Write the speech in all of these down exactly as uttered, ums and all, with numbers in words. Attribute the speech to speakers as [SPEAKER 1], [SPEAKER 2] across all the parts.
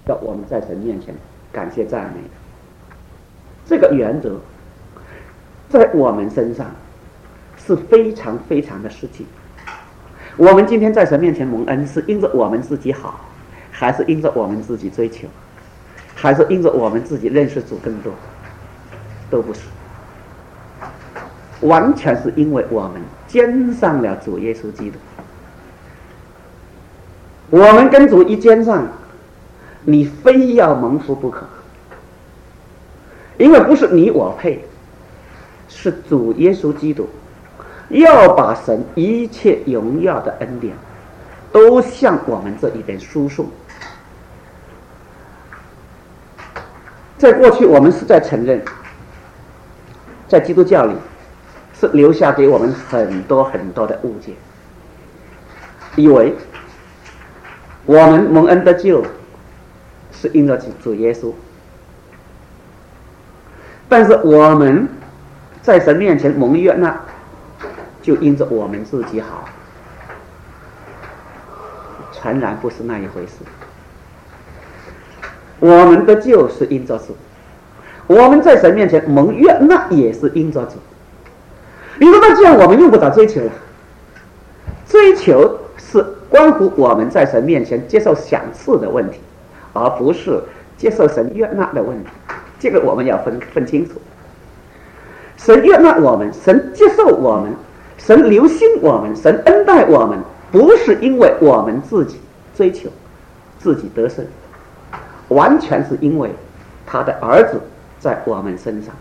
[SPEAKER 1] 要我们在神面前感谢赞美的。这个原则在我们身上是非常非常的实际。我们今天在神面前蒙恩，是因着我们自己好，还是因着我们自己追求，还是因着我们自己认识主更多？都不是，完全是因为我们兼上了主耶稣基督。我们跟主一兼上，你非要蒙福不可，因为不是你我配，是主耶稣基督要把神一切荣耀的恩典都向我们这一边输送。在过去我们是在承认，在基督教里是留下给我们很多很多的误解，以为我们蒙恩得救是因着主耶稣，但是我们在神面前蒙悦纳就因着我们自己好，全然不是那一回事。我们得救是因着主，我们在神面前蒙悦纳也是因着主。你说那这样我们用不着追求了，追求是关乎我们在神面前接受赏赐的问题，而不是接受神悦纳的问题。这个我们要分分清楚。神悦纳我们，神接受我们，神留心我们，神恩待我们，不是因为我们自己追求自己得胜，完全是因为他的儿子在我们身上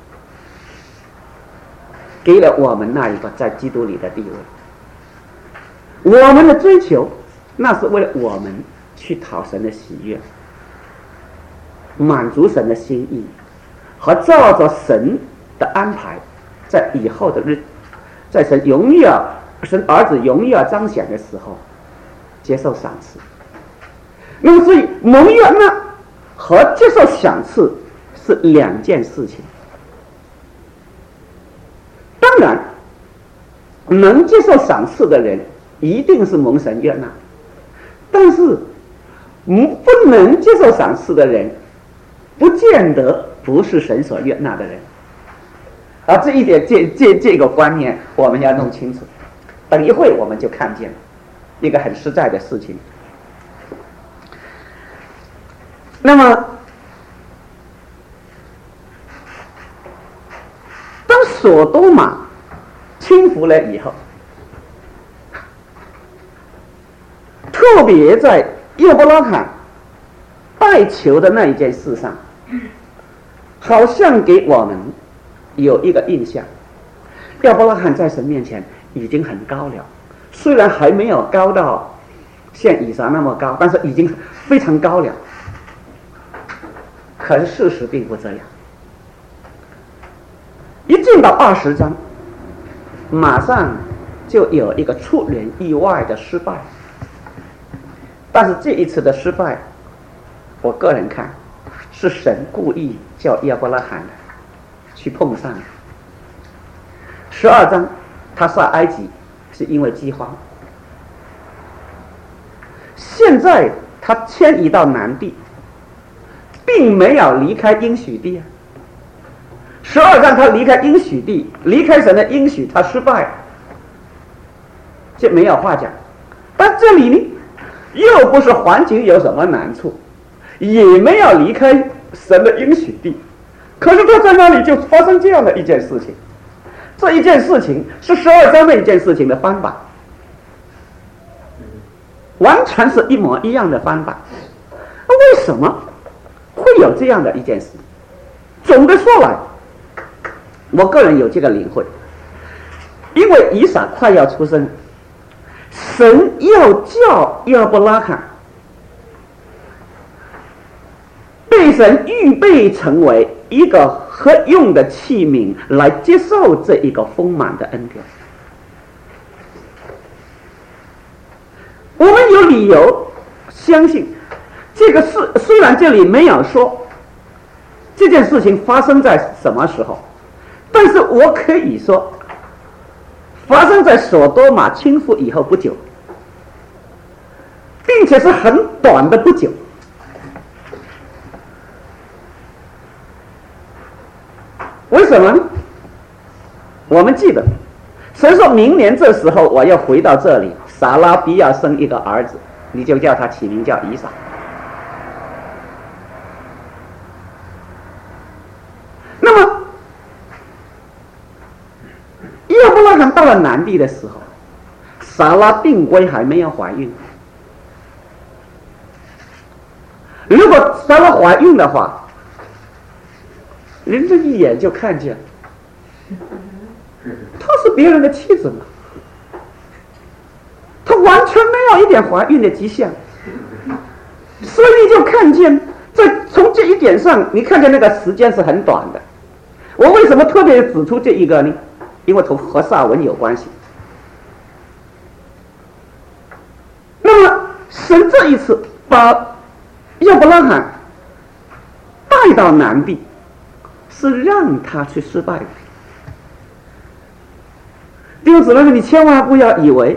[SPEAKER 1] 给了我们那一个在基督里的地位。我们的追求那是为了我们去讨神的喜悦，满足神的心意，和照着神的安排，在以后的日，在神荣耀神儿子荣耀彰显的时候接受赏赐。那么所以蒙悦纳和接受赏赐是两件事情。当然能接受赏赐的人一定是蒙神悦纳，但是不能接受赏赐的人不见得不是神所悦纳的人。而这一点这这这个观念我们要弄清楚，等一会我们就看见一个很实在的事情。那么当所多玛倾覆了以后，特别在亚伯拉罕拜求的那一件事上，好像给我们有一个印象，亚伯拉罕在神面前已经很高了，虽然还没有高到像以撒那么高，但是已经非常高了。可是事实并不这样。一进到二十章，马上就有一个出人意外的失败。但是这一次的失败，我个人看是神故意叫亚伯拉罕去碰上。十二章他下埃及是因为饥荒，现在他迁移到南地，并没有离开应许地啊。十二章他离开应许地，离开神的应许，他失败，这没有话讲。但这里呢，又不是环境有什么难处，也没有离开神的应许地，可是他在那里就发生这样的一件事情。这一件事情是十二章那一件事情的翻版，完全是一模一样的翻版。为什么会有这样的一件事？总的说来，我个人有这个领会，因为以撒快要出生，神要叫亚伯拉罕被神预备成为一个合用的器皿，来接受这一个丰满的恩典。我们有理由相信，这个事虽然这里没有说这件事情发生在什么时候，但是我可以说发生在所多玛倾覆以后不久，并且是很短的不久。 为什么呢？我们记得，神说明年这时候我要回到这里，撒拉必要生一个儿子，你就叫他起名叫以撒。那么亚伯拉罕到了南地的时候，撒拉定规还没有怀孕。如果撒拉怀孕的话，人家一眼就看见她是别人的妻子嘛，她完全没有一点怀孕的迹象，所以就看见在从这一点上，你看见那个时间是很短的。我为什么特别指出这一个呢？因为同和撒文有关系。那么神这一次把亚伯拉罕带到南地，是让他去失败的。弟兄姊妹们，你千万不要以为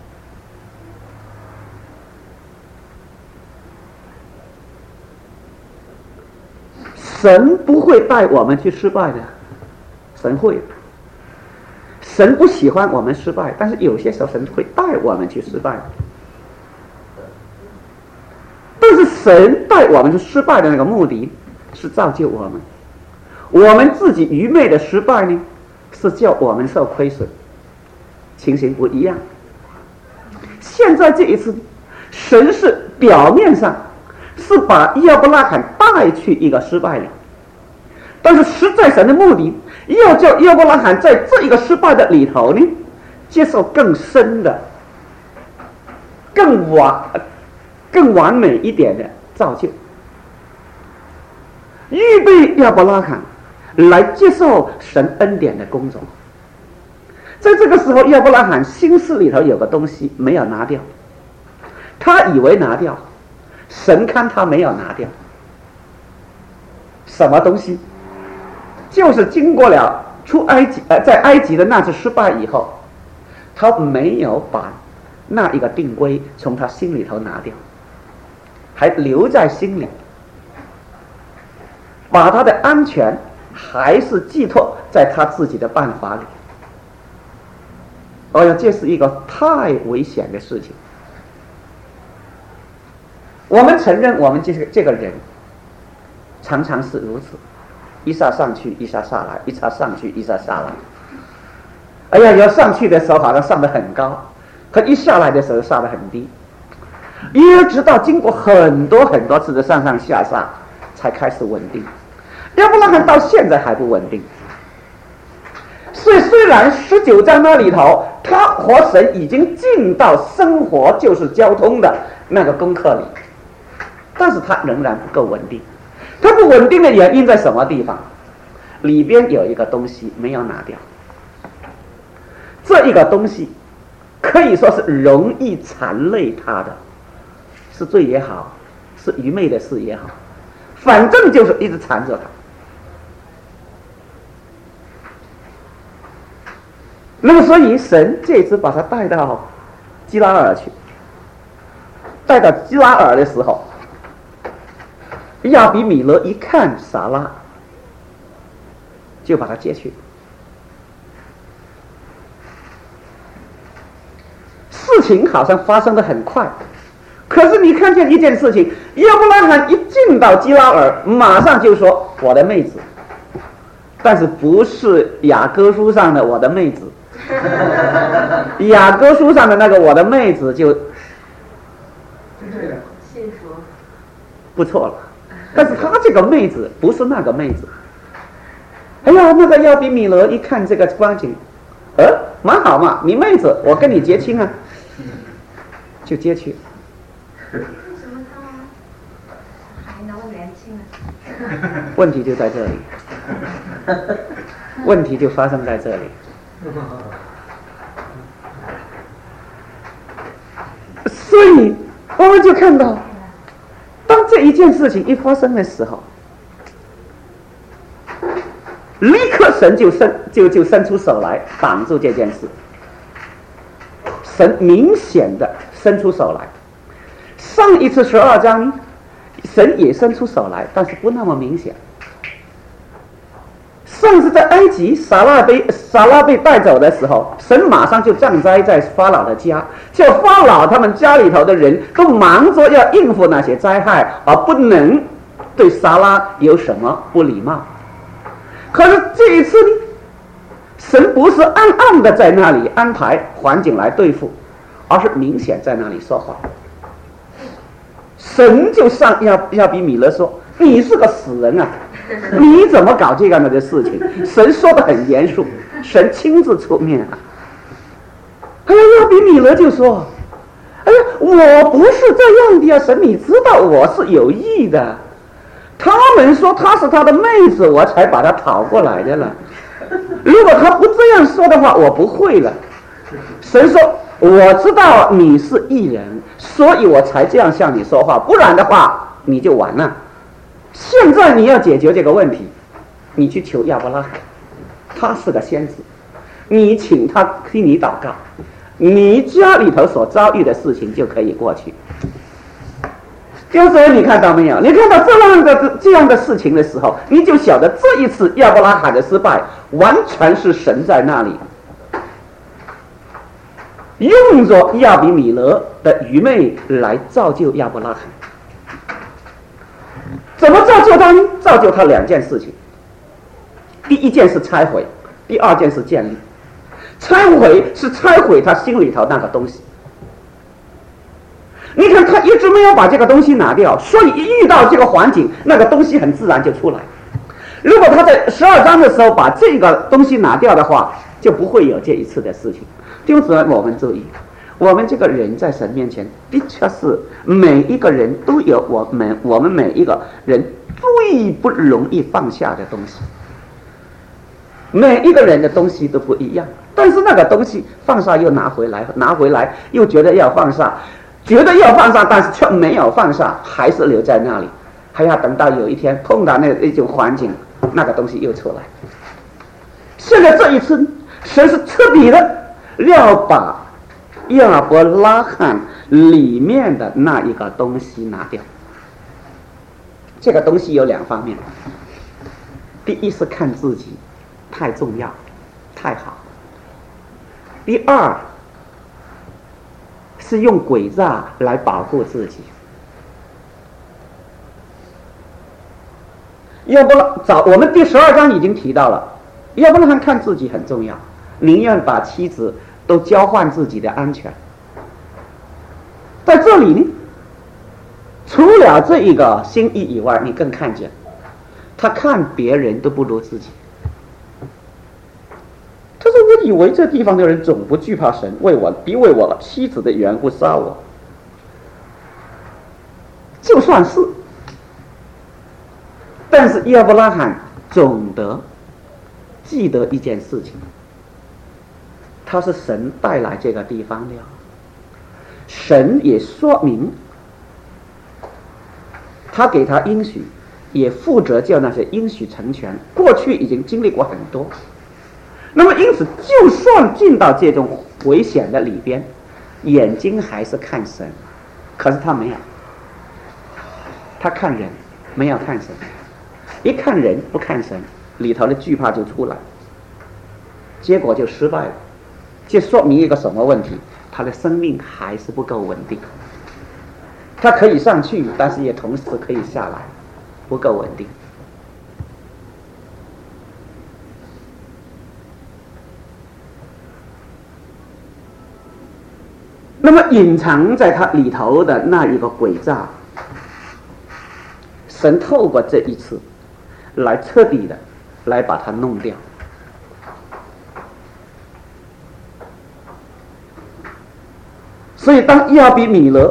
[SPEAKER 1] 神不会带我们去失败的，神会。神不喜欢我们失败，但是有些时候神会带我们去失败。但是神带我们去失败的那个目的是造就我们，我们自己愚昧的失败呢，是叫我们受亏损，情形不一样。现在这一次，神是表面上是把亚伯拉罕带去一个失败里，但是实在神的目的要叫亚伯拉罕在这一个失败的里头呢，接受更深的、更完、更完美一点的造就，预备亚伯拉罕来接受神恩典的工作。在这个时候，亚伯拉罕心思里头有个东西没有拿掉，他以为拿掉，神看他没有拿掉。什么东西？就是经过了出埃及呃在埃及的那次失败以后，他没有把那一个定规从他心里头拿掉，还留在心里，把他的安全还是寄托在他自己的办法里。哦呀，这是一个太危险的事情。我们承认我们这个这个人常常是如此，一下上去一下下来，一下上去一下下来。哎呀，要上去的时候好像上得很高，可一下来的时候下得很低，一直到经过很多很多次的上上下下才开始稳定。亚伯拉罕到现在还不稳定。所以虽然十九章那里头他和神已经进到生活就是交通的那个功课里，但是他仍然不够稳定。他不稳定的原因在什么地方？里边有一个东西没有拿掉，这一个东西可以说是容易缠累他的，是罪也好，是愚昧的事也好，反正就是一直缠着他。那么所以神这次把他带到基拉尔去，带到基拉尔的时候，亚比米勒一看撒拉，就把他接去。事情好像发生得很快，可是你看见一件事情，亚伯拉罕一进到基拉尔，马上就说我的妹子，但是不是雅歌书上的我的妹子，雅歌书上的那个我的妹子就不错了，但是他这个妹子不是那个妹子。哎呀，那个亚比米勒一看这个光景，呃，蛮好嘛，你妹子，我跟你结亲啊，就接去。
[SPEAKER 2] 为什么他还那么年轻呢？
[SPEAKER 1] 问题就在这里，问题就发生在这里。所以我们就看到，当这一件事情一发生的时候，立刻神就伸就就伸出手来挡住这件事。神明显的伸出手来，上一次十二章，神也伸出手来，但是不那么明显。上上次在埃及撒拉被撒拉被带走的时候，神马上就降灾在法老的家，叫法老他们家里头的人都忙着要应付那些灾害，而不能对撒拉有什么不礼貌。可是这一次呢，神不是暗暗的在那里安排环境来对付，而是明显在那里说话。神就向亚亚比米勒说：“你是个死人啊！你怎么搞这样的事情？”神说得很严肃，神亲自出面啊。哎呀，亚比米勒就说：“哎呀，我不是这样的呀，神，你知道我是有意的。他们说她是他的妹子，我才把她讨过来的了。如果他不这样说的话，我不会了。”神说：“我知道你是义人，所以我才这样向你说话，不然的话你就完了。现在你要解决这个问题，你去求亚伯拉罕，他是个先知，你请他替你祷告，你家里头所遭遇的事情就可以过去。”就是你看到没有？你看到这样的这样的事情的时候，你就晓得这一次亚伯拉罕的失败完全是神在那里用着亚比米勒的愚昧来造就亚伯拉罕。怎么造就他呢？造就他两件事情，第一件是拆毁，第二件是建立。拆毁是拆毁他心里头那个东西。你看他一直没有把这个东西拿掉，所以一遇到这个环境，那个东西很自然就出来。如果他在十二章的时候把这个东西拿掉的话，就不会有这一次的事情。弟兄姊妹，我们注意，我们这个人在神面前的确是每一个人都有我们我们每一个人最不容易放下的东西。每一个人的东西都不一样，但是那个东西放下又拿回来，拿回来又觉得要放下，觉得要放下，但是却没有放下，还是留在那里，还要等到有一天碰到那一种环境，那个东西又出来。现在这一次，神是彻底的要把亚伯拉罕里面的那一个东西拿掉。这个东西有两方面，第一是看自己太重要太好，第二是用诡诈来保护自己。亚伯拉早我们第十二章已经提到了，亚伯拉罕看自己很重要，宁愿把妻子都交换自己的安全。在这里呢，除了这一个心意以外，你更看见他看别人都不如自己。他说：“我以为这地方的人总不惧怕神，为我逼为我妻子的缘故杀我。就算是，但是亚伯拉罕总得记得一件事情，他是神带来这个地方的，神也说明他给他应许，也负责叫那些应许成全。过去已经经历过很多。那么因此，就算进到这种危险的里边，眼睛还是看神，可是他没有，他看人，没有看神。一看人不看神，里头的惧怕就出来，结果就失败了。这说明一个什么问题？他的生命还是不够稳定。他可以上去，但是也同时可以下来，不够稳定。那么隐藏在他里头的那一个诡诈，神透过这一次来彻底的来把它弄掉。所以当亚比米勒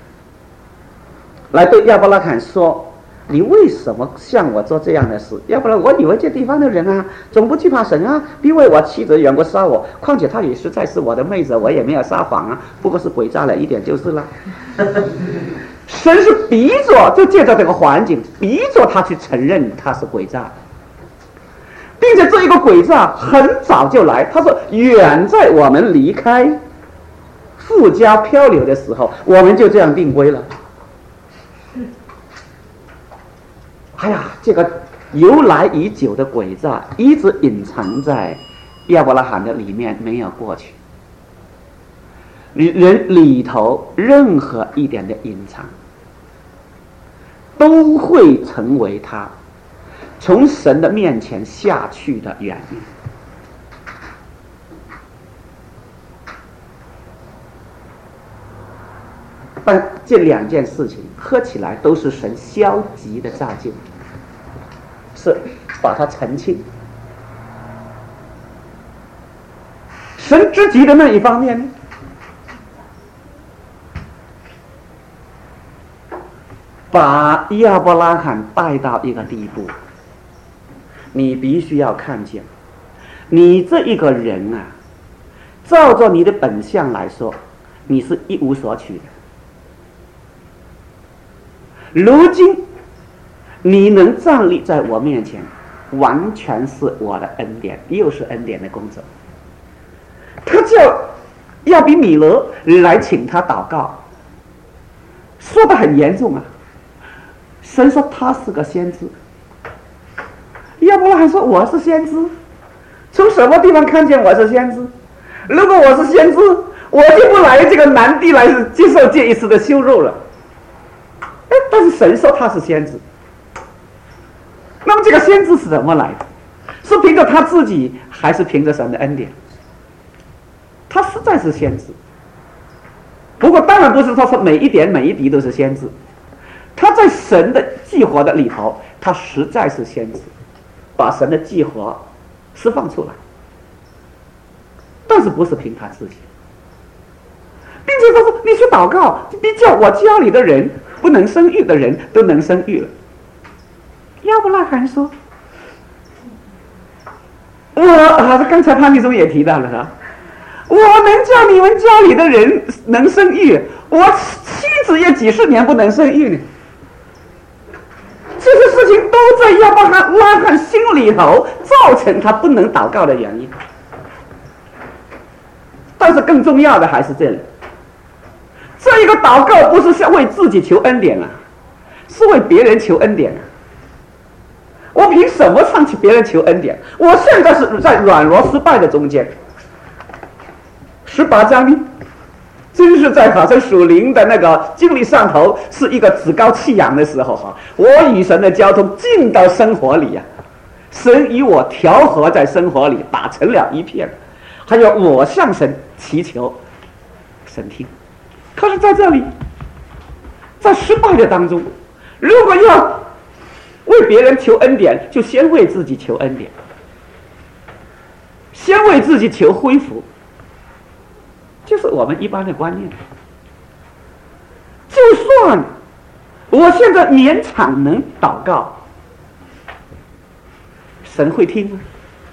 [SPEAKER 1] 来对亚伯拉罕说：“你为什么向我做这样的事？要不然我以为这地方的人啊，总不惧怕神啊，逼为我妻子远过杀我。况且她也实在是我的妹子，我也没有撒谎啊，不过是诡诈了一点就是了。”神是逼着，就借着这个环境，逼着他去承认他是诡诈，并且这一个诡诈很早就来。他说：“远在我们离开富家漂流的时候，我们就这样定规了。”哎呀，这个由来已久的诡诈一直隐藏在亚伯拉罕的里面，没有过去。人里头任何一点的隐藏，都会成为他从神的面前下去的原因。但这两件事情合起来都是神消极的造就，是把它澄清。神积极的那一方面呢，把亚伯拉罕带到一个地步，你必须要看见，你这一个人啊，照着你的本相来说，你是一无所取的。如今你能站立在我面前，完全是我的恩典，又是恩典的工作。他叫亚比米勒来请他祷告，说得很严重啊。神说他是个先知，亚伯拉罕说我是先知，从什么地方看见我是先知？如果我是先知，我就不来这个南地来接受这一次的羞辱了。但是神说他是先知，那么这个先知是怎么来的？是凭着他自己，还是凭着神的恩典？他实在是先知，不过当然不是说是每一点每一滴都是先知，他在神的计划的里头，他实在是先知，把神的计划释放出来，但是不是凭他自己，并且他说你去祷告，你叫我家里的人不能生育的人都能生育了。亚伯拉罕说，我啊，刚才潘弟兄也提到了哈，我能叫你们家里的人能生育，我妻子也几十年不能生育呢。这些事情都在亚伯拉罕心里头造成他不能祷告的原因。但是更重要的还是这里，这一个祷告不是为自己求恩典啊，是为别人求恩典啊。我凭什么上去别人求恩典？我现在是在软弱失败的中间。十八章呢，真是在好像属灵的那个经历上头是一个趾高气扬的时候哈，我与神的交通进到生活里啊，神与我调和在生活里，打成了一片。还有我向神祈求，神听。可是在这里，在失败的当中，如果要为别人求恩典，就先为自己求恩典，先为自己求恢复，就是我们一般的观念。就算我现在勉强能祷告，神会听吗？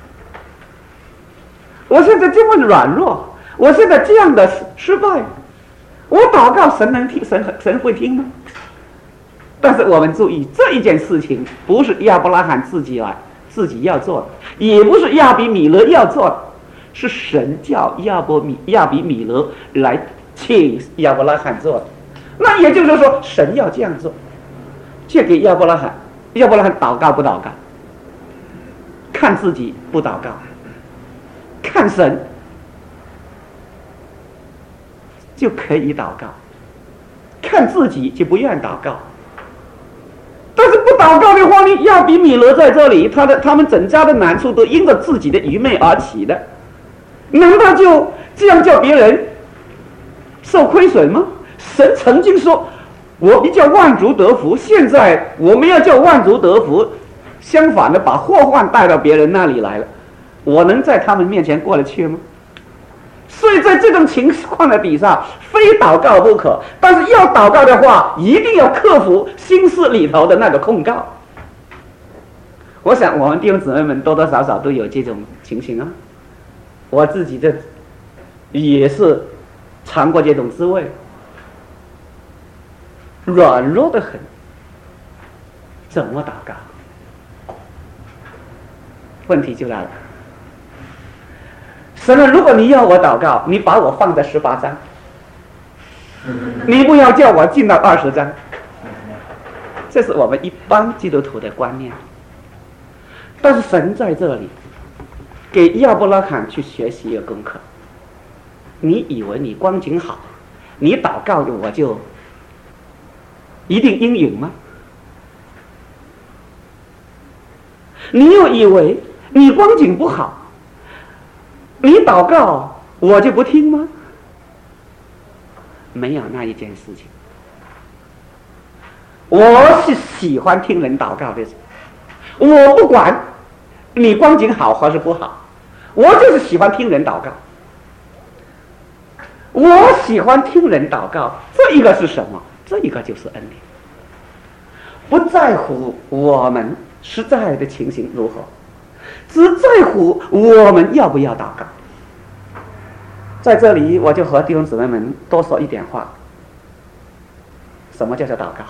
[SPEAKER 1] 我现在这么软弱，我现在这样的失败，我祷告神能听，神神会听吗？但是我们注意，这一件事情不是亚伯拉罕自己来自己要做的，也不是亚比米勒要做的，是神叫亚伯米亚比米勒来请亚伯拉罕做的。那也就是说，神要这样做，借给亚伯拉罕，亚伯拉罕祷告不祷告？看自己不祷告，看神就可以祷告，看自己就不愿祷告。但是不祷告的话呢，亚比米勒在这里，他的他们整家的难处都因着自己的愚昧而起的，难道就这样叫别人受亏损吗？神曾经说，我叫万族得福，现在我们要叫万族得福，相反的把祸患带到别人那里来了，我能在他们面前过得去吗？所以在这种情况的底下，非祷告不可。但是要祷告的话，一定要克服心思里头的那个控告。我想我们弟兄姊妹们多多少少都有这种情形啊，我自己这也是尝过这种滋味，软弱得很，怎么祷告？问题就来了。神啊，如果你要我祷告，你把我放在十八章，你不要叫我进到二十章。这是我们一般基督徒的观念。 但是神在这里给亚伯拉罕去学习一个功课。你以为你光景好，你祷告我就一定应允吗？你又以为你光景不好，你祷告我就不听吗？没有那一件事情。我是喜欢听人祷告的人，我不管你光景好还是不好，我就是喜欢听人祷告。我喜欢听人祷告，这一个是什么？这一个就是恩典。不在乎我们实在的情形如何，只在乎我们要不要祷告。在这里我就和弟兄姊妹们多说一点话。什么叫做祷告？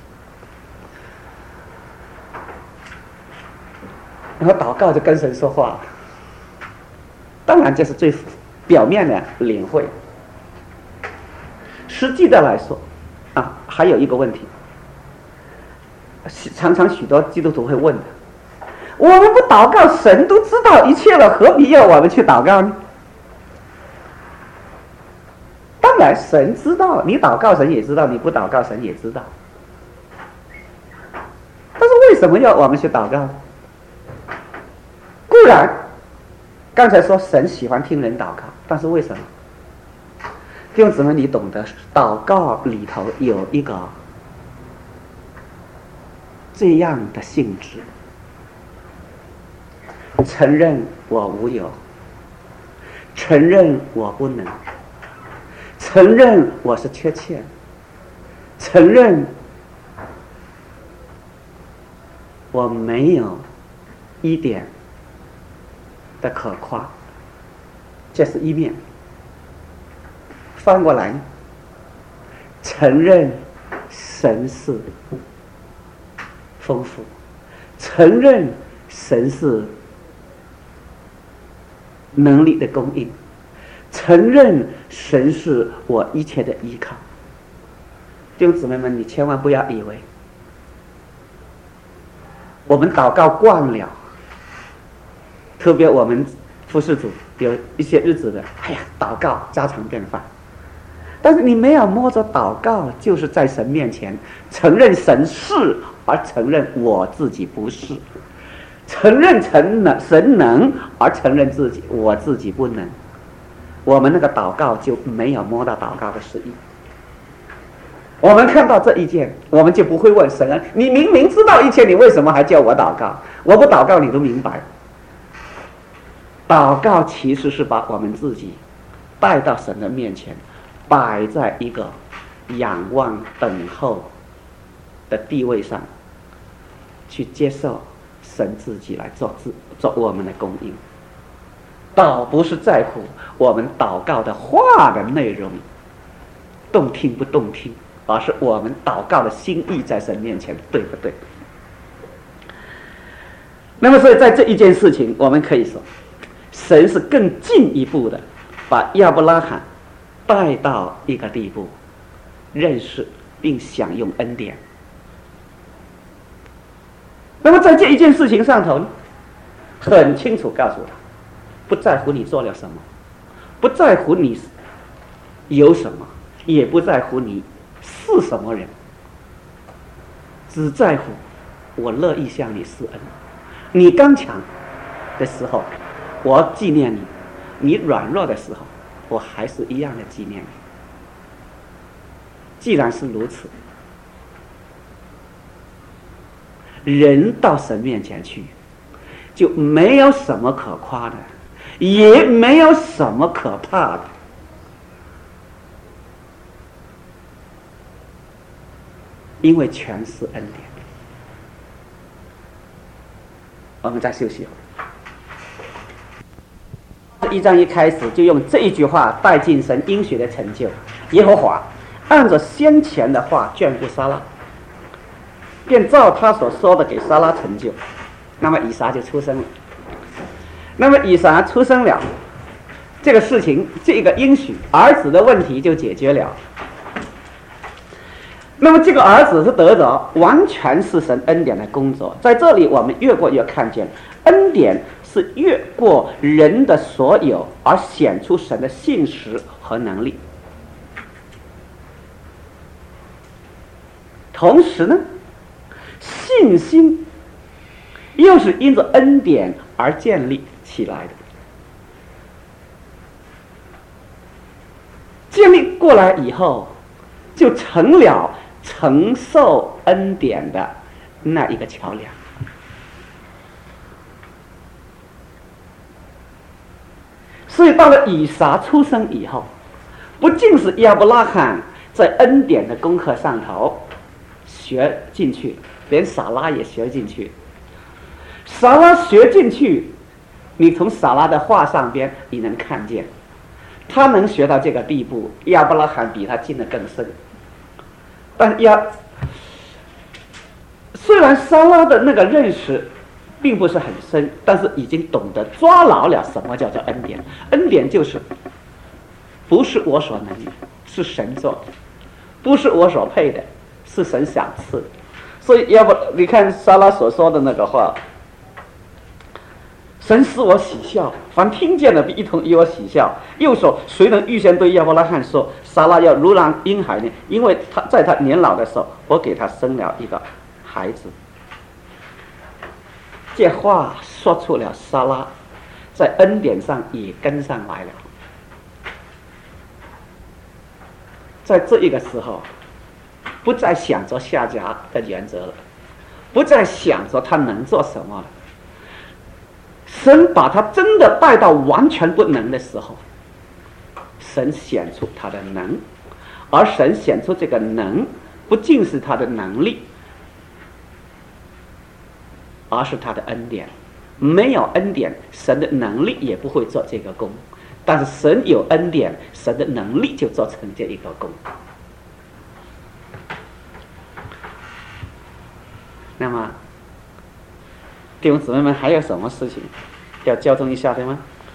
[SPEAKER 1] 然后祷告就跟神说话，当然这是最表面的领会。实际的来说啊，还有一个问题，常常许多基督徒会问的：我们不祷告，神都知道一切了，何必要我们去祷告呢？当然神知道，你祷告神也知道，你不祷告神也知道。但是为什么要我们去祷告？固然刚才说神喜欢听人祷告，但是为什么？弟兄姊妹，你懂得祷告里头有一个这样的性质：承认我无有，承认我不能，承认我是缺欠，承认我没有一点的可夸，这是一面。翻过来，承认神是丰富，承认神是能力的供应，承认神是我一切的依靠。弟兄姊妹们，你千万不要以为我们祷告惯了，特别我们服事主有一些日子的，哎呀，祷告家常便饭。但是你没有摸着祷告，就是在神面前承认神是，而承认我自己不是；承认神能，神能，而承认自己我自己不能。我们那个祷告就没有摸到祷告的实意。我们看到这一件，我们就不会问神啊，你明明知道一切，你为什么还叫我祷告？我不祷告你都明白。祷告其实是把我们自己带到神的面前，摆在一个仰望等候的地位上，去接受神自己来做自做我们的供应，倒不是在乎我们祷告的话的内容动听不动听，而是我们祷告的心意在神面前对不对。那么所以在这一件事情，我们可以说神是更进一步的把亚伯拉罕带到一个地步，认识并享用恩典。那么在这一件事情上头呢，很清楚告诉他，不在乎你做了什么，不在乎你有什么，也不在乎你是什么人，只在乎我乐意向你施恩。你刚强的时候我纪念你，你软弱的时候我还是一样的纪念你。既然是如此，人到神面前去就没有什么可夸的，也没有什么可怕的。因为全是恩典。我们再休息一会儿。一章一开始就用这一句话带进神应许的成就。耶和华按着先前的话眷顾撒拉，便照他所说的给撒拉成就。那么以撒就出生了。那么以撒出生了，这个事情，这个应许儿子的问题就解决了。 那么这个儿子是得着，完全是神恩典的工作。在这里我们越过越看见，恩典是越过人的所有而显出神的信实和能力。同时呢，信心又是因着恩典而建立起来的。建立过来以后，就成了承受恩典的那一个桥梁。所以到了以撒出生以后，不仅是亚伯拉罕在恩典的功课上头学进去，连撒拉也学进去。撒拉学进去，你从撒拉的话上边你能看见，他能学到这个地步，亚伯拉罕比他进得更深。但亚虽然撒拉的那个认识并不是很深，但是已经懂得抓牢了什么叫做恩典。恩典就是不是我所能的，是神做的；不是我所配的，是神赏赐的。所以要不你看撒拉所说的那个话，神使我喜笑，凡听见的必一同与我喜笑。又说，谁能预先对亚伯拉罕说，撒拉要如狼婴孩呢？因为他在他年老的时候，我给他生了一个孩子。这话说出了，撒拉在恩典上也跟上来了。在这一个时候，不再想着下家的原则了，不再想着他能做什么了。神把他真的带到完全不能的时候，神显出他的能，而神显出这个能，不仅是他的能力，而是他的恩典。没有恩典，神的能力也不会做这个工；但是神有恩典，神的能力就做成这一个工。那么弟兄姊妹们，还有什么事情要交通一下的吗？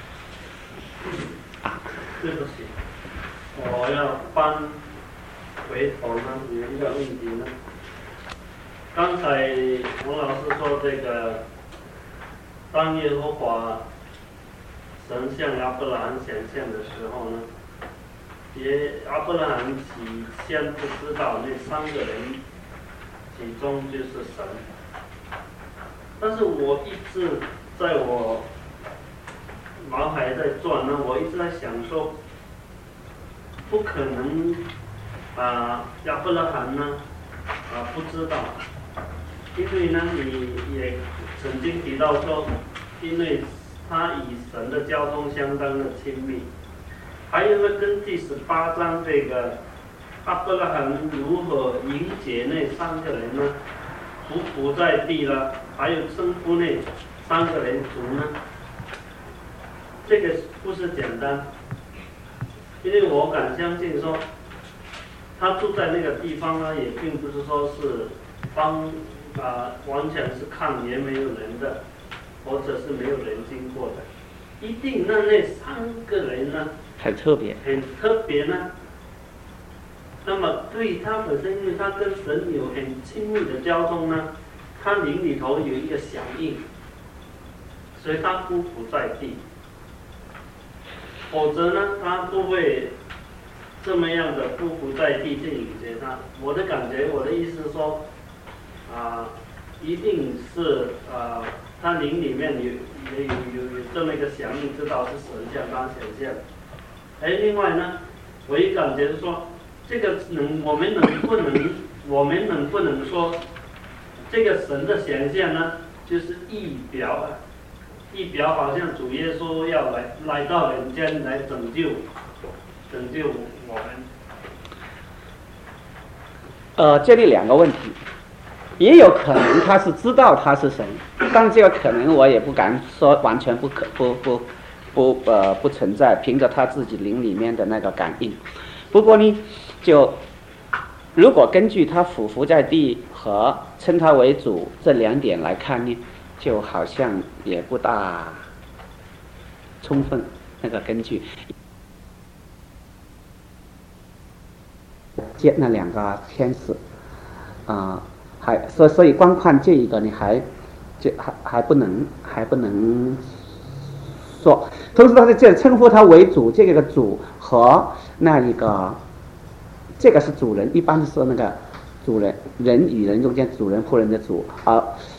[SPEAKER 3] 啊，对不起，我要翻回头呢，有一个问题呢。刚才王老师说这个，当耶和华神向亚伯拉罕显现的时候呢，也亚伯拉罕起先不知道那三个人其中就是神。但是我一直在我脑海在转呢，我一直在想说，不可能啊，亚伯拉罕呢啊不知道，因为呢你也曾经提到说，因为他与神的交通相当的亲密，还有呢跟第十八章这个亚伯拉罕如何迎接那三个人呢？匍匐在地了，还有称呼那三个人族呢？这个不是简单，因为我敢相信说，他住在那个地方呢，也并不是说是帮啊、呃、完全是看也没有人的，或者是没有人经过的，一定那那三个人呢，
[SPEAKER 1] 很特别，
[SPEAKER 3] 很特别呢。那么对他本身，因为他跟神有很亲密的交通呢，他灵里头有一个响应，所以他匍匐在地。否则呢，他不会这么样的匍匐在地去迎接他。我的感觉，我的意思是说，啊、呃，一定是啊、呃，他灵里面有有有有这么一个响应，知道是神向他显现。哎，另外呢，我也感觉说。这个能，我们能不能，我们能不能说，这个神的显现呢，就是预表啊，预表好像主耶稣要来来到人间来拯救，拯救我们。
[SPEAKER 1] 呃，这里两个问题，也有可能他是知道他是神，但这个可能我也不敢说完全不可不不不呃不存在，凭着他自己灵里面的那个感应。不过呢，就如果根据他俯伏在地和称他为主这两点来看呢，就好像也不大充分那个根据。接那两个天使啊、还所所以光看这一个呢，还就还还不能还不能说。同时，他在这称呼他为主，这个主和那一个这个是主人，一般是说那个主人人与人中间主人仆人的主，而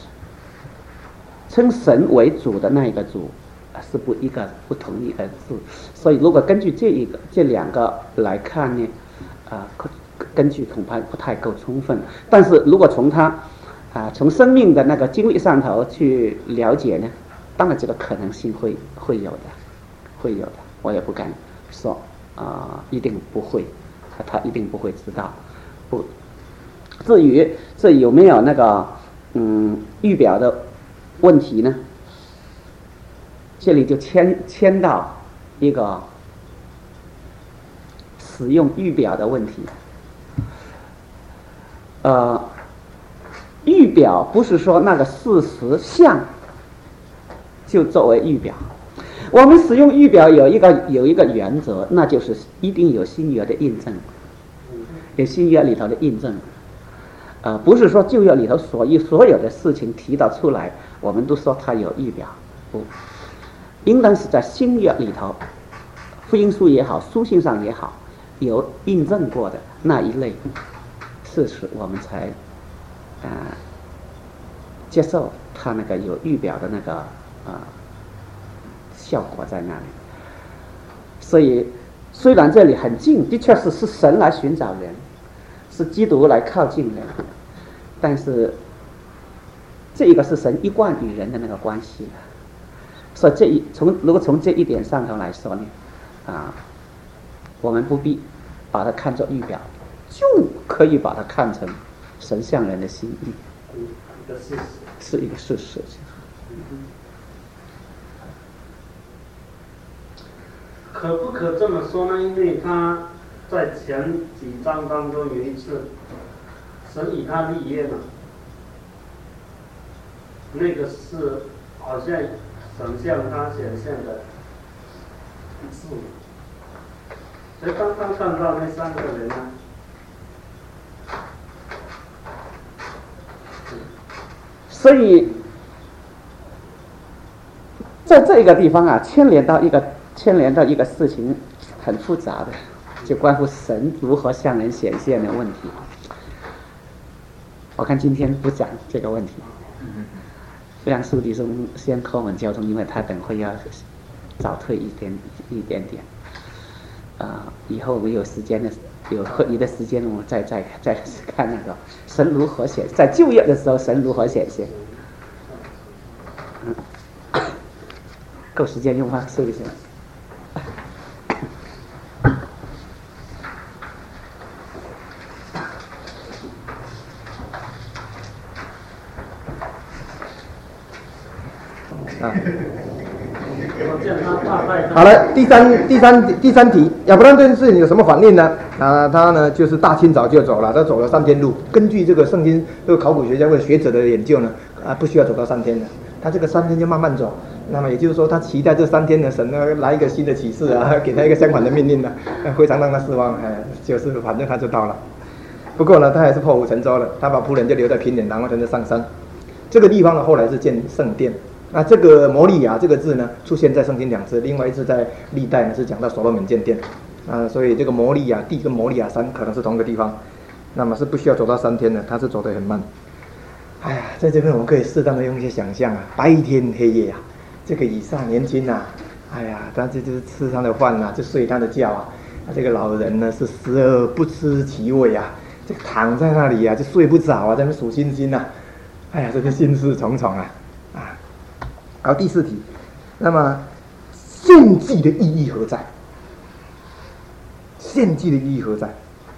[SPEAKER 1] 称神为主的那一个主是不一个不同一个字。所以，如果根据这一个这两个来看呢，啊、呃，根据恐怕不太够充分。但是如果从他啊、呃、从生命的那个经历上头去了解呢，当然这个可能性会会有的，会有的。我也不敢说啊、呃，一定不会，他一定不会知道。不，至于这有没有那个嗯预表的问题呢？这里就牵牵到一个使用预表的问题。呃，预表不是说那个事实像就作为预表。我们使用预表有一个有一个原则，那就是一定有新约的印证，有新约里头的印证。呃，不是说旧约里头所有所有的事情提到出来，我们都说它有预表，不，应当是在新约里头，福音书也好，书信上也好，有印证过的那一类事实，我们才啊、呃、接受它那个有预表的那个啊、呃、效果在那里。所以虽然这里很近，的确是是神来寻找人，是基督来靠近人，但是这一个是神一贯与人的那个关系。所以这一从如果从这一点上头来说呢，啊，我们不必把它看作预表，就可以把它看成神向人的心意，
[SPEAKER 3] 一个事实，
[SPEAKER 1] 是一个事实。
[SPEAKER 3] 可不可这么说呢？因为他在前几章当中有一次，神以他立约嘛，那个是好像神向他显现的字，所以当他看到那三个人呢，
[SPEAKER 1] 所以在这个地方啊，牵连到一个牵连到一个事情很复杂的，就关乎神如何向人显现的问题。我看今天不讲这个问题，让苏迪松先和我们交通，因为他等会要早退一点一点点。啊、呃，以后我有时间的有课余的时间，我再再再看那个神如何显，在旧约的时候神如何显现。嗯，够时间用吗？苏迪松。
[SPEAKER 4] 好了，第三第三第三题，亚伯拉罕对这件事情有什么反应呢？啊，他呢就是大清早就走了，他走了三天路。根据这个圣经这个考古学家或者学者的研究呢，啊，不需要走到三天的，他这个三天就慢慢走。那么也就是说，他期待这三天的神呢来一个新的启示啊，给他一个相反的命令呢，非常让他失望。哎，就是反正他就到了。不过呢，他还是破釜沉舟了，他把仆人就留在平原，然后他就上山。这个地方呢，后来是建圣殿。那这个摩利亚这个字呢，出现在圣经两次，另外一次在历代呢是讲到所罗门建殿，啊，所以这个摩利亚地跟摩利亚山可能是同一个地方，那么是不需要走到三天的，它是走得很慢。哎呀，在这边我们可以适当的用一些想象啊，白天黑夜啊，这个以撒年轻啊，哎呀，他这就是吃他的饭啊，就睡他的觉啊，啊这个老人呢是时而不知其味啊，这个躺在那里啊就睡不着啊，在那数星星啊，哎呀，这个心事重重啊，啊。好，第四题，那么献祭的意义何在？献祭的意义何在？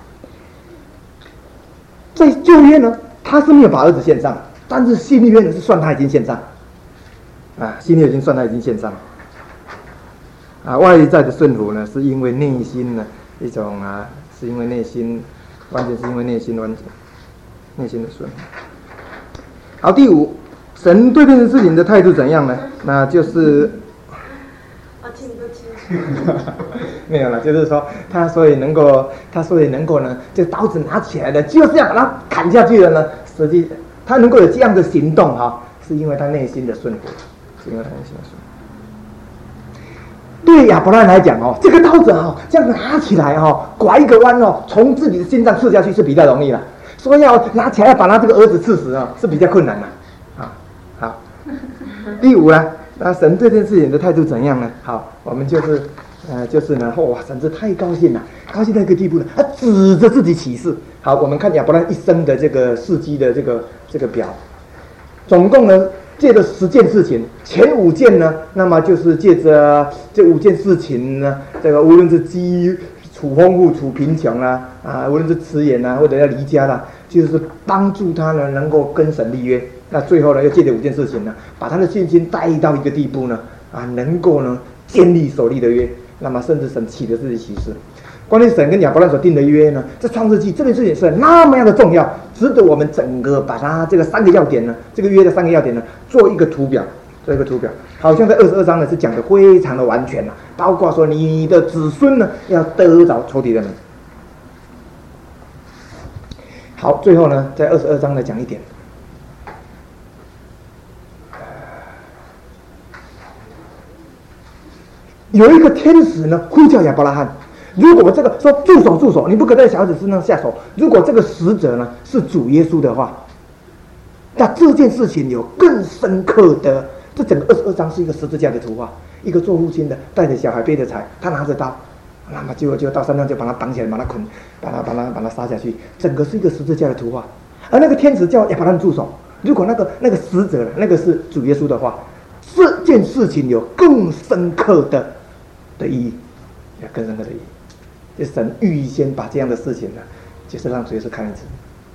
[SPEAKER 4] 在旧约呢，他是没有把儿子献上，但是新约呢是算他已经献上，啊，新约已经算他已经献上，啊，外在的顺服呢，是因为内心呢一种啊，是因为内心，完全是因为内心完全内心的顺服。好，第五。神对这件事情的态度怎样呢？那就是，
[SPEAKER 2] 我听不清楚。
[SPEAKER 4] 没有了，就是说他所以能够，他所以能够呢，这个刀子拿起来的，就是要把它砍下去的呢。实际他能够有这样的行动哈，是因为他内心的顺服，是因为他内心的顺服。对亚伯拉罕来讲哦，这个刀子哈，这样拿起来哈，拐一个弯哦，从自己的心脏刺下去是比较容易了。说要拿起来要把他这个儿子刺死啊，是比较困难的。啊，好。第五呢，那神对这件事情的态度怎样呢？好，我们就是，呃，就是呢，哇，神是太高兴了，高兴到一个地步了，他指着自己起誓。好，我们看亚伯拉罕一生的这个事迹的这个这个表，总共呢。借着十件事情，前五件呢，那么就是借着这五件事情呢，这个无论是基处丰富、处贫穷啦，啊，无论是辞演啊，或者要离家啦，就是帮助他呢能够跟神立约。那最后呢，又借着五件事情呢，把他的信心带到一个地步呢，啊，能够呢建立所立的约。那么甚至神起了自己启示。关于神跟亚伯兰所定的约呢，这创世纪这件事情是那么样的重要，值得我们整个把它这个三个要点呢，这个约的三个要点呢，做一个图表，做一个图表，好像在二十二章呢是讲的非常的完全了，包括说你的子孙呢要得着仇敌的门。好，最后呢，在二十二章呢讲一点，有一个天使呢呼叫亚伯拉罕。如果这个说住手住手，你不可在小孩子身上下手。如果这个使者呢是主耶稣的话，那这件事情有更深刻的。这整个二十二章是一个十字架的图画，一个做父亲的带着小孩背着柴，他拿着刀，那么就就到山上就把他绑起来，把他捆，把他把他把他杀下去，整个是一个十字架的图画。而那个天使叫亚伯拉罕住手，如果那个那个使者那个是主耶稣的话，这件事情有更深刻的的意义，有更深刻的意义。就神预先把这样的事情呢，就是让主耶稣看一次。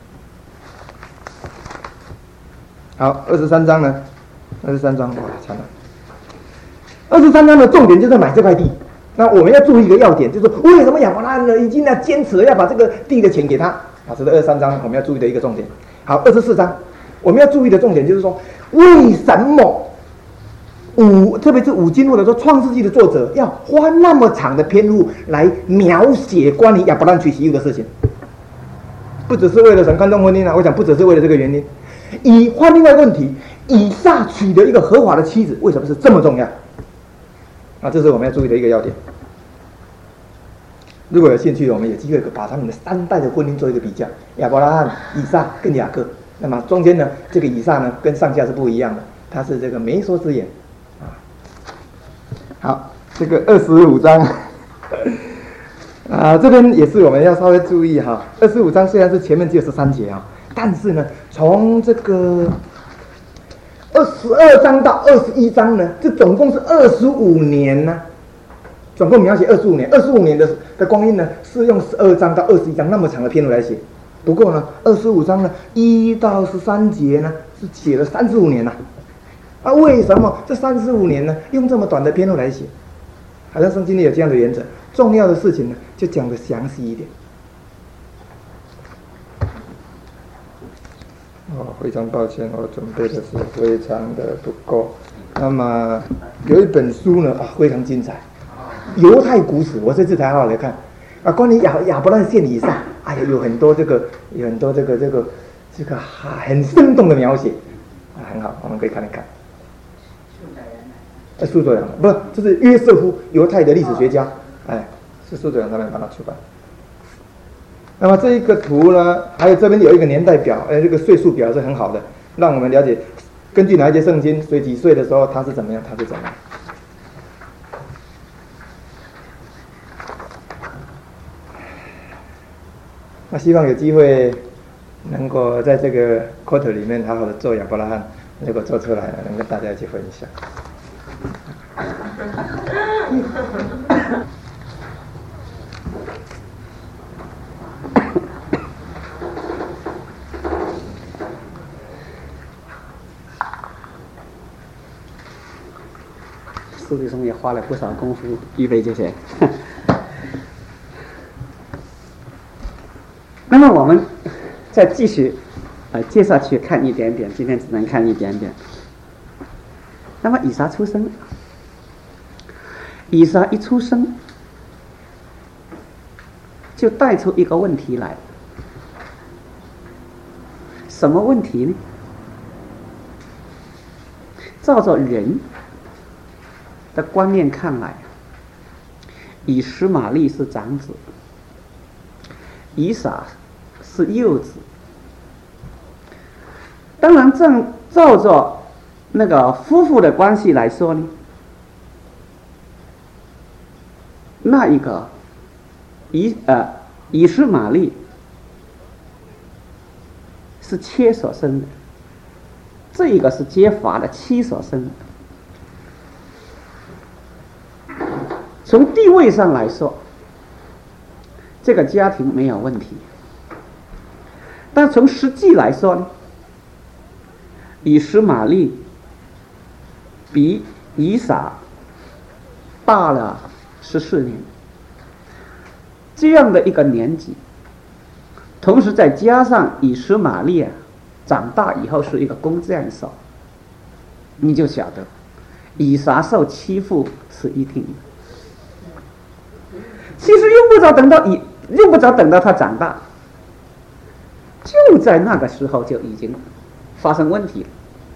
[SPEAKER 4] 好，二十三章呢，二十三章哇，惨了。二十三章的重点就是买这块地。那我们要注意一个要点，就是说为什么亚伯拉罕呢已经要坚持要把这个地的钱给他？啊，这是二十三章我们要注意的一个重点。好，二十四章我们要注意的重点就是说，为什么？五，特别是五经或者说创世纪的作者要花那么长的篇幅来描写关于亚伯拉罕娶媳妇的事情，不只是为了神看重婚姻啊，我想不只是为了这个原因。以换另外一个问题，以撒娶的一个合法的妻子，为什么是这么重要？啊，这是我们要注意的一个要点。如果有兴趣，我们有机会把他们的三代的婚姻做一个比较，亚伯拉罕、以撒跟雅各。那么中间呢，这个以撒呢跟上下是不一样的，他是这个媒妁之言。好，这个二十五章啊，这边也是我们要稍微注意哈。二十五章虽然是前面只有十三节啊，但是呢，从这个二十二章到二十一章呢，这总共是二十五年呢、啊，总共描写二十五年，二十五年的的光阴呢，是用十二章到二十一章那么长的篇幅来写。不过呢，二十五章呢，一到十三节呢，是写了三十五年呐、啊。啊，为什么这三十五年呢，用这么短的篇幅来写？好像圣经里有这样的原则，重要的事情呢，就讲得详细一点。哦，非常抱歉，我准备的是非常的不够。那么有一本书呢，啊，非常精彩，犹太古史，我这次才好好来看。啊，关于亚亚伯拉罕献以撒，哎呀，有很多这个，有很多这个这个这个很生动的描写，啊，很好，我们可以看一看。呃，苏佐阳不是，这是约瑟夫，犹太的历史学家，哎，是苏佐阳他们把它出版。那么这一个图呢，还有这边有一个年代表，哎，这个岁数表是很好的，让我们了解根据哪一节圣经，谁几岁的时候他是怎么样，他是怎么样。那希望有机会能够在这个 quarter 里面好好的做亚伯拉罕，如果做出来了，能跟大家一起分享。
[SPEAKER 1] 苏弟兄也花了不少功夫预备这些。那么我们再继续呃接下去看一点点，今天只能看一点点。那么以撒出生了， 以撒一出生就带出一个问题来，什么问题呢？照着人的观念看来，以实玛利是长子，以撒是幼子。当然，正照着那个夫妇的关系来说呢，那一个以呃以实玛利是妾所生的，这一个是结发的妻所生的。从地位上来说，这个家庭没有问题，但从实际来说呢，以实玛利比以撒大了十四年，这样的一个年纪，同时再加上以实玛利啊长大以后是一个弓箭手，你就晓得以撒受欺负是一定的。其实用不着等到以用不着等到他长大，就在那个时候就已经发生问题了。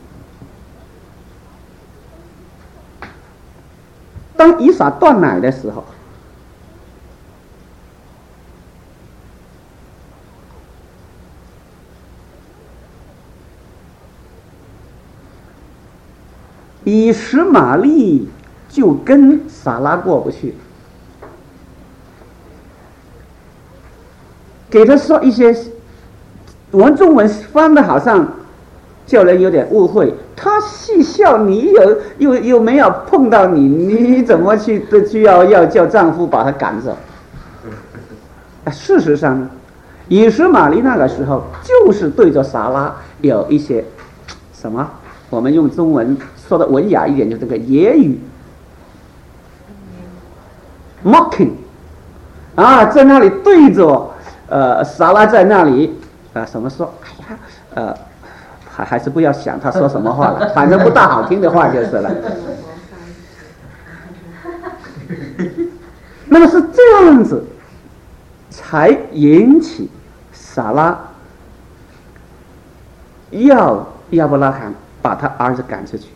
[SPEAKER 1] 当以撒断奶的时候，以实玛利就跟撒拉过不去，给他说一些我们中文翻的好像叫人有点误会，他戏笑你有又又没有碰到你，你怎么去去要要叫丈夫把他赶走？事实上，以实玛利那个时候就是对着撒拉有一些什么，我们用中文说的文雅一点，就这个揶揄 ，mocking 啊，在那里对着呃撒拉在那里啊、呃、什么说，哎呀呃。还还是不要想他说什么话了，反正不大好听的话就是了。那么是这样子，才引起撒拉要亚伯拉罕把他儿子赶出去。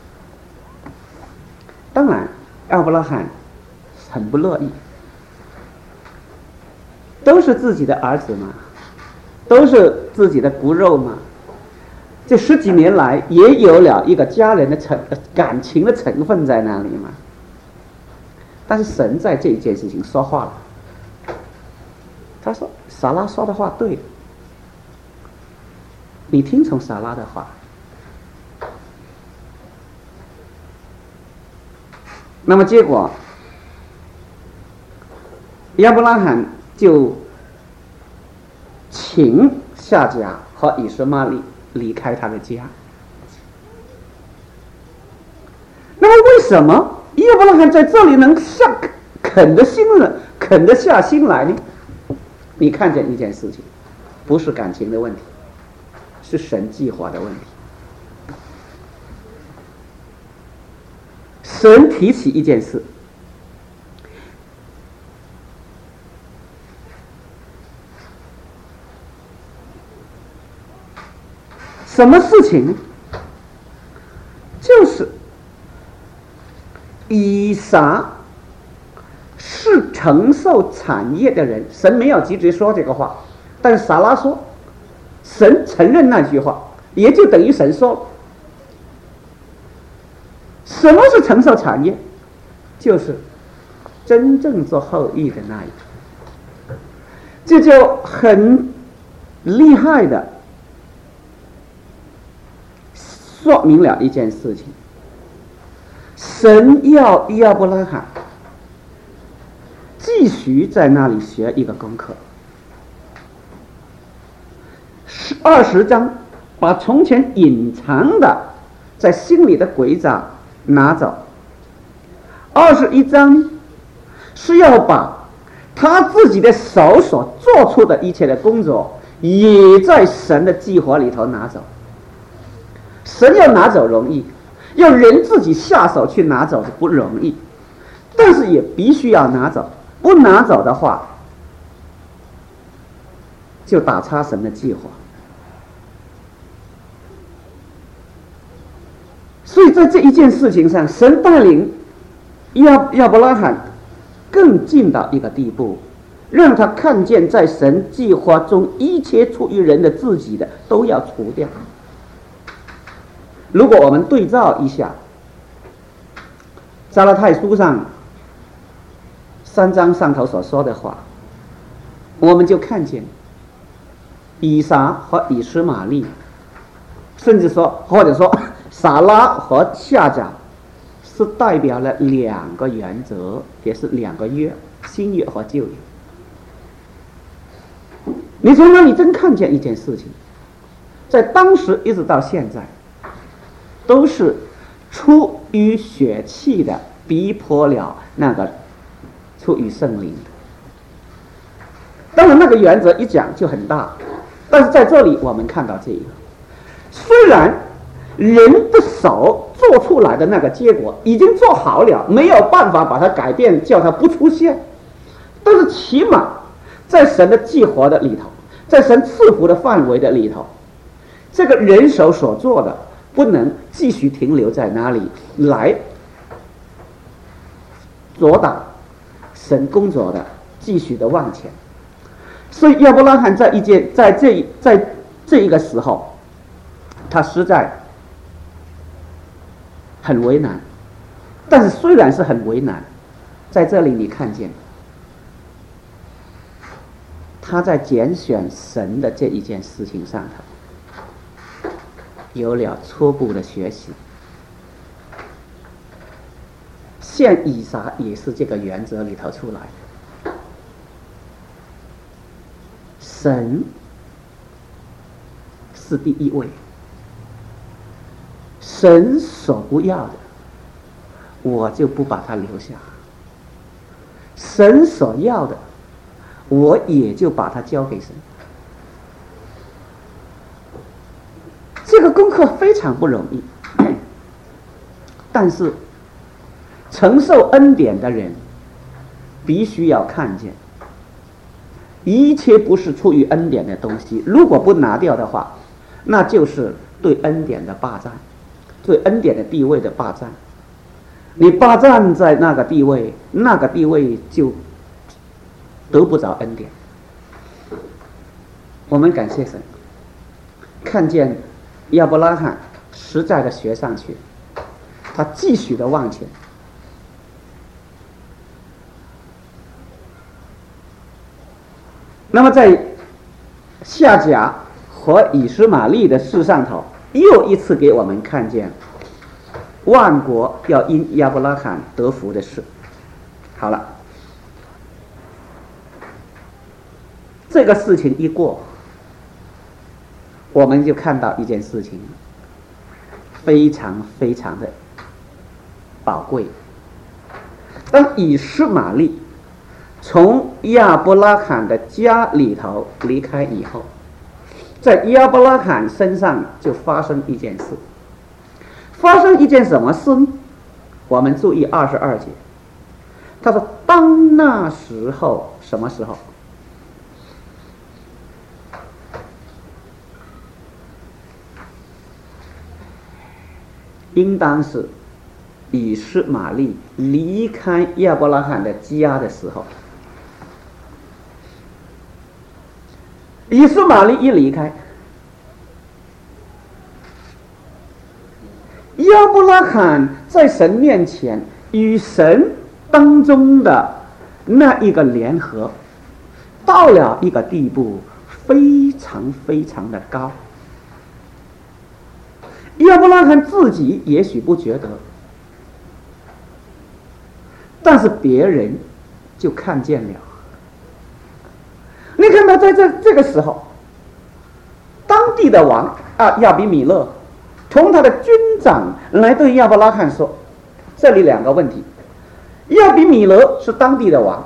[SPEAKER 1] 当然，亚伯拉罕很不乐意，都是自己的儿子嘛，都是自己的骨肉嘛。这十几年来也有了一个家人的成感情的成分在那里嘛，但是神在这一件事情说话了，他说撒拉说的话对，你听从撒拉的话。那么结果亚伯拉罕就请夏甲和以实玛利离开他的家。那么为什么亚伯拉罕在这里能下啃得心了啃得下心来呢？你看见一件事情，不是感情的问题，是神计划的问题。神提起一件事，什么事情？就是以撒是承受产业的人。神没有直接说这个话，但是撒拉说，神承认那句话，也就等于神说，什么是承受产业？就是真正做后裔的那一个。这就很厉害的说明了一件事情，神要亚伯拉罕继续在那里学一个功课。二十章把从前隐藏的在心里的诡诈拿走，二十一章是要把他自己的手所做出的一切的工作也在神的计划里头拿走。神要拿走容易，要人自己下手去拿走是不容易。 但是也必须要拿走，不拿走的话，就打叉神的计划。所以在这一件事情上，神带领亚亚伯拉罕更进到一个地步，让他看见在神计划中一切出于人的自己的都要除掉。如果我们对照一下加拉太书上三章上头所说的话，我们就看见以撒和以实玛利，甚至说或者说撒拉和夏甲，是代表了两个原则，也是两个约，新约和旧约。你从那里真看见一件事情，在当时一直到现在，都是出于血气的逼迫了那个出于圣灵的。当然那个原则一讲就很大，但是在这里我们看到这个，虽然人的手做出来的那个结果已经做好了，没有办法把它改变，叫它不出现，但是起码在神的计划的里头，在神赐福的范围的里头，这个人手所做的不能继续停留在那里来阻挡神工作的继续的往前。所以亚伯拉罕在一件在这在这一个时候，他实在很为难。但是虽然是很为难，在这里你看见他在拣选神的这一件事情上头有了初步的学习。献以撒也是这个原则里头出来的。神是第一位，神所不要的我就不把它留下，神所要的我也就把它交给神。这个功课非常不容易，但是承受恩典的人必须要看见，一切不是出于恩典的东西，如果不拿掉的话，那就是对恩典的霸占，对恩典的地位的霸占。你霸占在那个地位，那个地位就得不着恩典。我们感谢神，看见亚伯拉罕实在的学上去，他继续的往前。那么在夏甲和以实玛利的事上头，又一次给我们看见万国要因亚伯拉罕得福的事。好了，这个事情一过，我们就看到一件事情非常非常的宝贵。当以实玛利从亚伯拉罕的家里头离开以后，在亚伯拉罕身上就发生一件事。发生一件什么事呢？我们注意二十二节，他说当那时候，什么时候？应当是以实玛利离开亚伯拉罕的家的时候。以实玛利一离开，亚伯拉罕在神面前与神当中的那一个联合，到了一个地步，非常非常的高。亚伯拉罕自己也许不觉得，但是别人就看见了。你看到在这这个时候，当地的王啊亚比米勒从他的军长来对亚伯拉罕说，这里两个问题，亚比米勒是当地的王，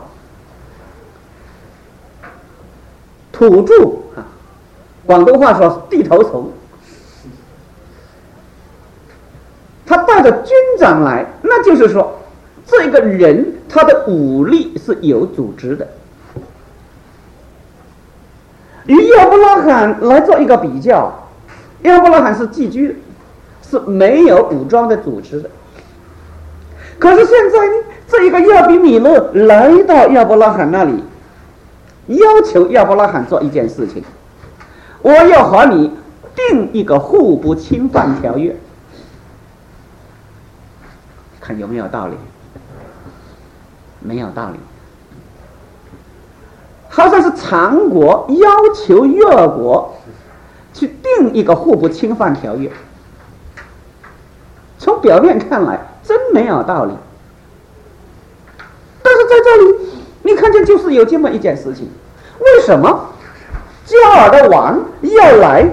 [SPEAKER 1] 土著啊，广东话说地头虫，他带着军长来，那就是说这个人他的武力是有组织的。与亚伯拉罕来做一个比较，亚伯拉罕是寄居的，是没有武装的组织的。可是现在呢，这一个亚比米勒来到亚伯拉罕那里，要求亚伯拉罕做一件事情，我要和你定一个互不侵犯条约，看有没有道理？没有道理。好像是长国要求越国去定一个互不侵犯条约，从表面看来真没有道理。但是在这里你看见就是有这么一件事情，为什么迦尔的王要来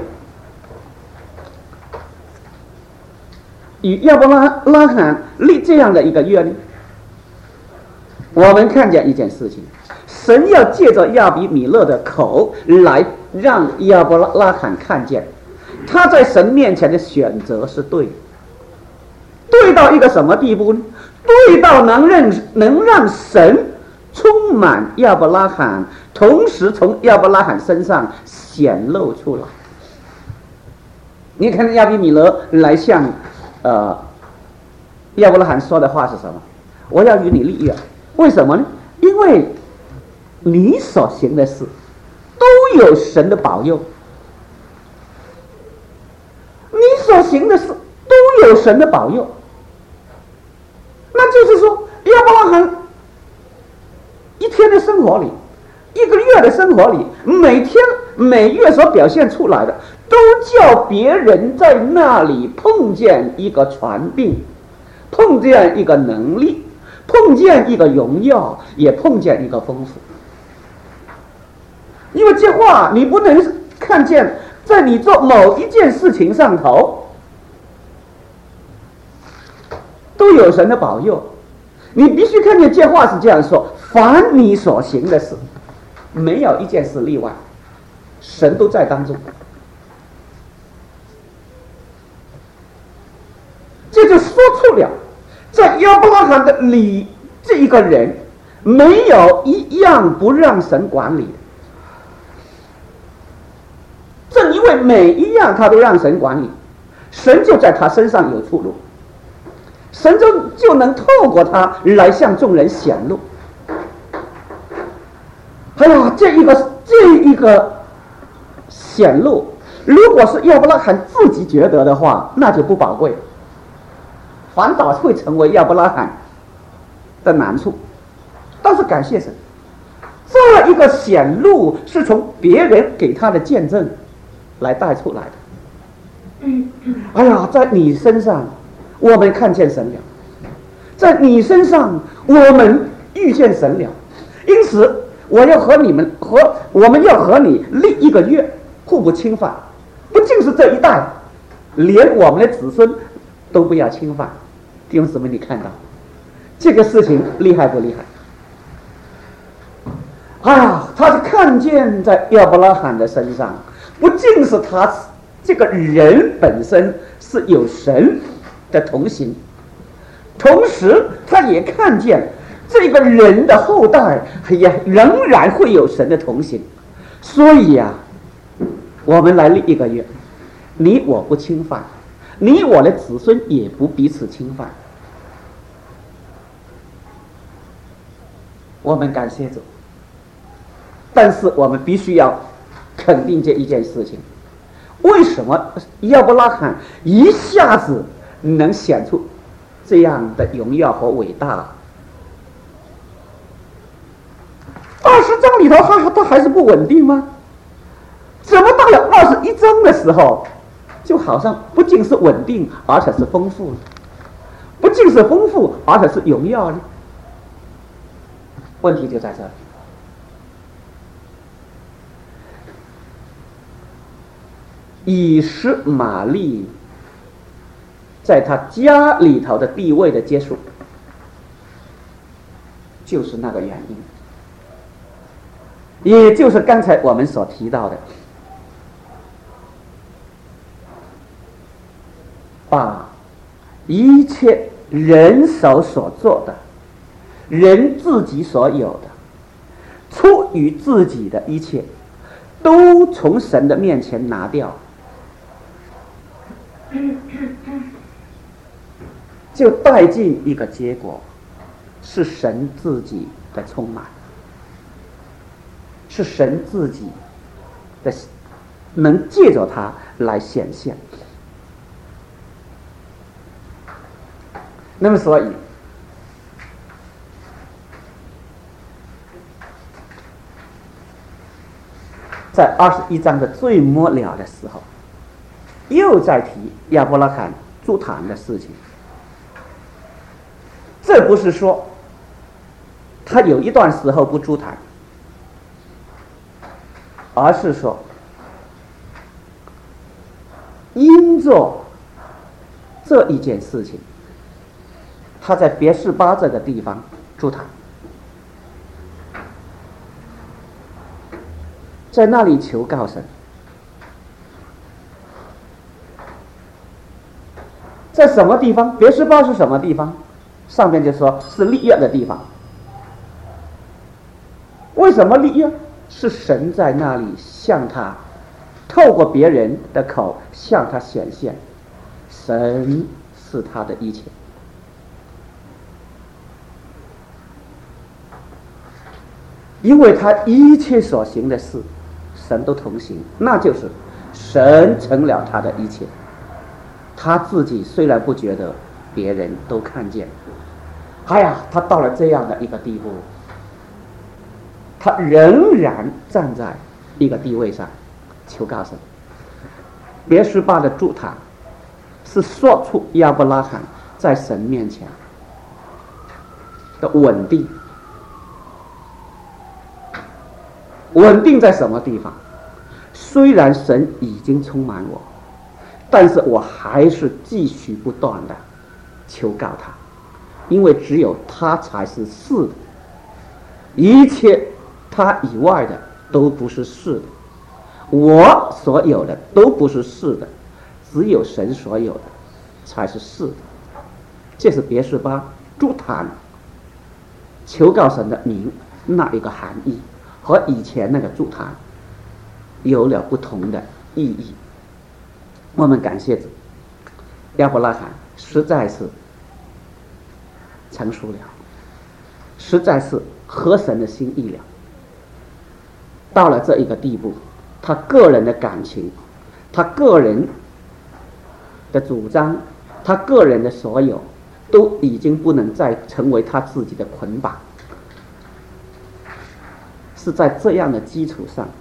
[SPEAKER 1] 与亚伯拉拉罕立这样的一个约呢？我们看见一件事情，神要借着亚比米勒的口来让亚伯拉罕看见他在神面前的选择是对的，对到一个什么地步呢？对到能让能让神充满亚伯拉罕，同时从亚伯拉罕身上显露出来。你看亚比米勒来向呃亚伯拉罕说的话是什么？我要与你立约。为什么呢？因为你所行的事都有神的保佑，你所行的事都有神的保佑。那就是说亚伯拉罕一天的生活里，一个月的生活里，每天每月所表现出来的都叫别人在那里碰见一个传病，碰见一个能力，碰见一个荣耀，也碰见一个丰富。因为这话你不能看见在你做某一件事情上头都有神的保佑，你必须看见这话是这样说：凡你所行的事，没有一件事例外，神都在当中。这就说出了在亚伯拉罕的里这一个人没有一样不让神管理的，正因为每一样他都让神管理，神就在他身上有出路，神就就能透过他来向众人显露。哎呀，这一个这一个显露，如果是亚伯拉罕自己觉得的话，那就不宝贵，反倒会成为亚伯拉罕的难处。但是感谢神，这一个显露是从别人给他的见证来带出来的。哎呀，在你身上我们看见神了，在你身上我们遇见神了，因此我要和你们和我们要和你立一个约，互不侵犯。不仅是这一代，连我们的子孙都不要侵犯。弟兄姊妹，你看到这个事情厉害不厉害？哎呀，他是看见在亚伯拉罕的身上，不仅是他这个人本身是有神的同行，同时他也看见这个人的后代也仍然会有神的同行。所以啊，我们来立一个约，你我不侵犯，你我的子孙也不彼此侵犯。我们感谢主，但是我们必须要肯定这一件事情：为什么亚伯拉罕一下子能显出这样的荣耀和伟大？二十章里头他他还是不稳定吗？怎么到了二十一章的时候，就好像不仅是稳定，而且是丰富了；不仅是丰富，而且是荣耀呢？问题就在这里。以实玛利在他家里头的地位的结束，就是那个原因，也就是刚才我们所提到的，把一切人手所做的人自己所有的，出于自己的一切，都从神的面前拿掉，就带进一个结果，是神自己的充满，是神自己的能借着它来显现。那么所以在二十一章的最末了的时候，又在提亚伯拉罕筑坛的事情。这不是说他有一段时候不筑坛，而是说因着这一件事情，他在别是巴这个地方筑坛，在那里求告神。在什么地方？别是巴是什么地方？上面就说是立约的地方。为什么立约？是神在那里向他透过别人的口向他显现，神是他的一切。因为他一切所行的事神都同行，那就是神成了他的一切。他自己虽然不觉得，别人都看见。哎呀，他到了这样的一个地步，他仍然站在一个地位上求告神。别是巴的筑坛是说出亚伯拉罕在神面前的稳定。稳定在什么地方？虽然神已经充满我，但是我还是继续不断的求告他，因为只有他才是是的，一切他以外的都不是是的，我所有的都不是是的，只有神所有的才是是的。这是别是巴筑坛求告神的名那一个含义，和以前那个筑坛有了不同的意义。我们感谢主，亚伯拉罕实在是成熟了，实在是合神的心意了。到了这一个地步，他个人的感情，他个人的主张，他个人的所有，都已经不能再成为他自己的捆绑。是在这样的基础上，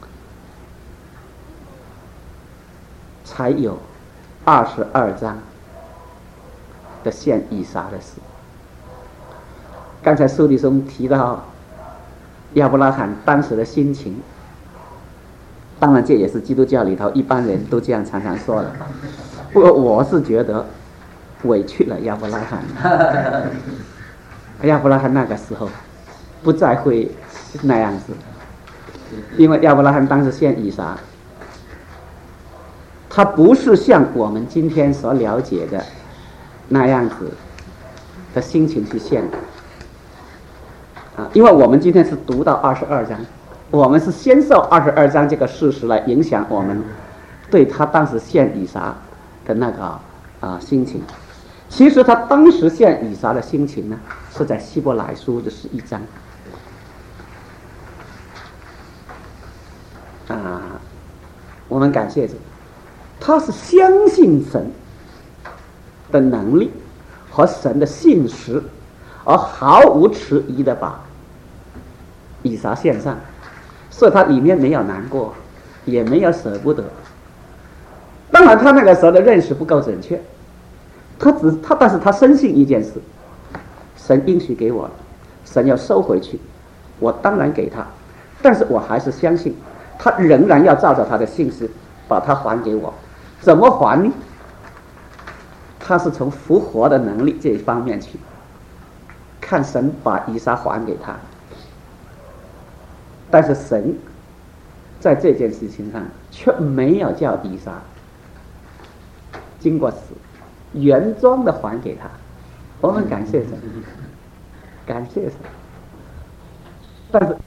[SPEAKER 1] 才有二十二章的献以撒的事。刚才书里中提到亚伯拉罕当时的心情，当然这也是基督教里头一般人都这样常常说的。不过我是觉得委屈了亚伯拉罕。亚伯拉罕那个时候不再会那样子，因为亚伯拉罕当时献以撒，他不是像我们今天所了解的那样子的心情去献的啊，因为我们今天是读到二十二章，我们是先受二十二章这个事实来影响我们对他当时献以撒的那个啊心情。其实他当时献以撒的心情呢，是在希伯来书的十一章啊，我们感谢主，他是相信神的能力和神的信实，而毫无迟疑的把以撒献上，所以他里面没有难过，也没有舍不得。当然他那个时候的认识不够准确，他只他但是他深信一件事，神应许给我了，神要收回去，我当然给他，但是我还是相信他仍然要照着他的信实把他还给我。怎么还呢？他是从复活的能力这一方面去看神把以撒还给他，但是神在这件事情上却没有叫以撒经过死原装的还给他。我们感谢神， 感谢神。但是